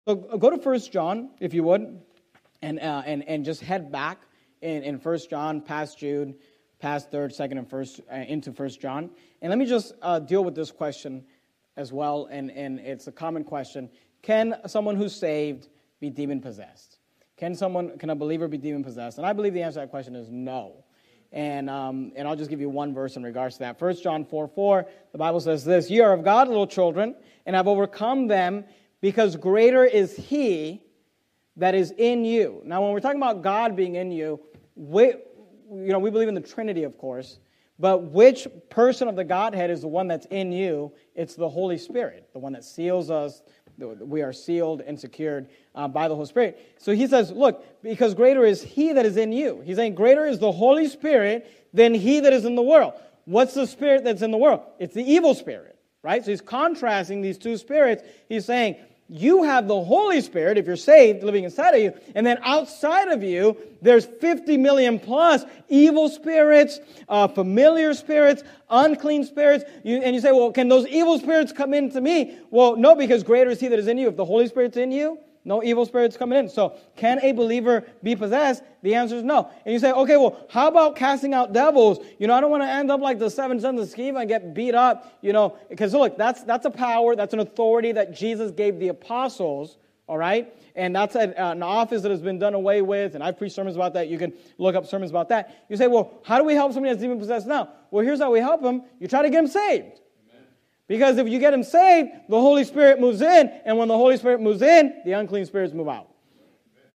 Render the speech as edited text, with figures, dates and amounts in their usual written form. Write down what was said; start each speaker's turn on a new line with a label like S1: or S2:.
S1: So go to 1 John, if you would, and just head back in 1 John, past Jude, past 3rd, 2nd, and 1st, into 1 John. And let me just deal with this question as well, and it's a common question. Can someone who's saved be demon-possessed? Can a believer be demon-possessed? And I believe the answer to that question is no. And I'll just give you one verse in regards to that. 1 John 4:4, the Bible says this, "Ye are of God, little children, and have overcome them, because greater is He that is in you." Now, when we're talking about God being in you, we believe in the Trinity, of course, but which person of the Godhead is the one that's in you? It's the Holy Spirit, the one that seals us. We are sealed and secured by the Holy Spirit. So he says, look, because greater is He that is in you. He's saying greater is the Holy Spirit than he that is in the world. What's the spirit that's in the world? It's the evil spirit, right? So he's contrasting these two spirits. He's saying, you have the Holy Spirit, if you're saved, living inside of you, and then outside of you, there's 50 million plus evil spirits, familiar spirits, unclean spirits. And you say, well, can those evil spirits come into me? Well, no, because greater is He that is in you. If the Holy Spirit's in you, no evil spirits coming in. So can a believer be possessed? The answer is no. And you say, okay, well, how about casting out devils? I don't want to end up like the 7 sons of Sceva and get beat up, because look, that's a power, that's an authority that Jesus gave the apostles, all right? And that's an office that has been done away with, and I've preached sermons about that. You can look up sermons about that. You say, well, how do we help somebody that's demon-possessed now? Well, here's how we help them. You try to get them saved. Because if you get them saved, the Holy Spirit moves in, and when the Holy Spirit moves in, the unclean spirits move out.